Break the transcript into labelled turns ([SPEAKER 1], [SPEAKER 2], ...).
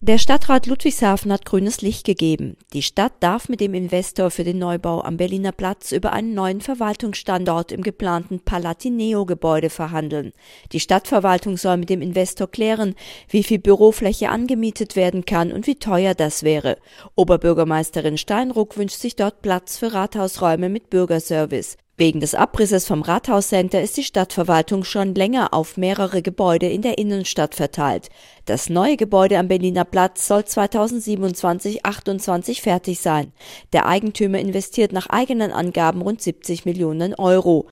[SPEAKER 1] Der Stadtrat Ludwigshafen hat grünes Licht gegeben. Die Stadt darf mit dem Investor für den Neubau am Berliner Platz über einen neuen Verwaltungsstandort im geplanten Palatineo-Gebäude verhandeln. Die Stadtverwaltung soll mit dem Investor klären, wie viel Bürofläche angemietet werden kann und wie teuer das wäre. Oberbürgermeisterin Steinruck wünscht sich dort Platz für Rathausräume mit Bürgerservice. Wegen des Abrisses vom Rathauscenter ist die Stadtverwaltung schon länger auf mehrere Gebäude in der Innenstadt verteilt. Das neue Gebäude am Berliner Platz soll 2027/28 fertig sein. Der Eigentümer investiert nach eigenen Angaben rund 70 Millionen Euro.